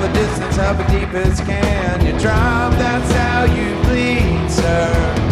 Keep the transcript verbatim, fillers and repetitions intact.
the distance of a deepest can. You drop, that's how you bleed, sir.